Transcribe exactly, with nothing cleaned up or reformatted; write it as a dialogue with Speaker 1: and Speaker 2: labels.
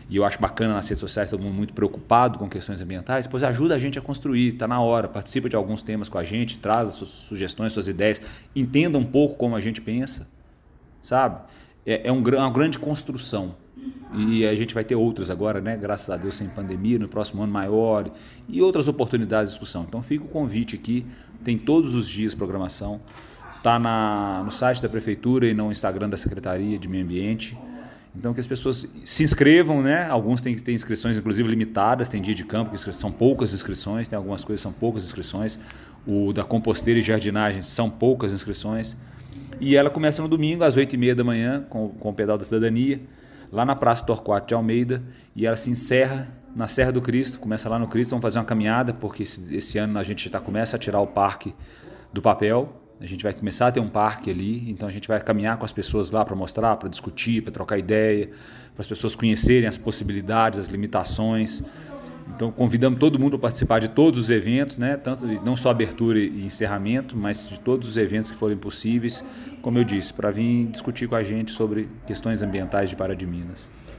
Speaker 1: e eu acho bacana nas redes sociais todo mundo muito preocupado com questões ambientais, pois ajuda a gente a construir, está na hora, participa de alguns temas com a gente, traz as suas sugestões, suas ideias, entenda um pouco como a gente pensa, sabe? É, é um, uma grande construção. E a gente vai ter outras agora, né? Graças a Deus, sem pandemia, no próximo ano maior e outras oportunidades de discussão. Então fica o convite aqui, tem todos os dias programação, está no site da Prefeitura e no Instagram da Secretaria de Meio Ambiente. Então que as pessoas se inscrevam, né? Alguns têm, têm inscrições inclusive limitadas, tem dia de campo que são poucas inscrições, tem algumas coisas que são poucas inscrições, o da composteira e jardinagem são poucas inscrições. E ela começa no domingo às oito e meia da manhã com, com o Pedal da Cidadania, lá na Praça Torquato de Almeida, e ela se encerra na Serra do Cristo, começa lá no Cristo, vamos fazer uma caminhada, porque esse, esse ano a gente já começa a tirar o parque do papel, a gente vai começar a ter um parque ali, então a gente vai caminhar com as pessoas lá para mostrar, para discutir, para trocar ideia, para as pessoas conhecerem as possibilidades, as limitações. Então convidamos todo mundo a participar de todos os eventos, né? Tanto, não só abertura e encerramento, mas de todos os eventos que forem possíveis, como eu disse, para vir discutir com a gente sobre questões ambientais de Pará de Minas.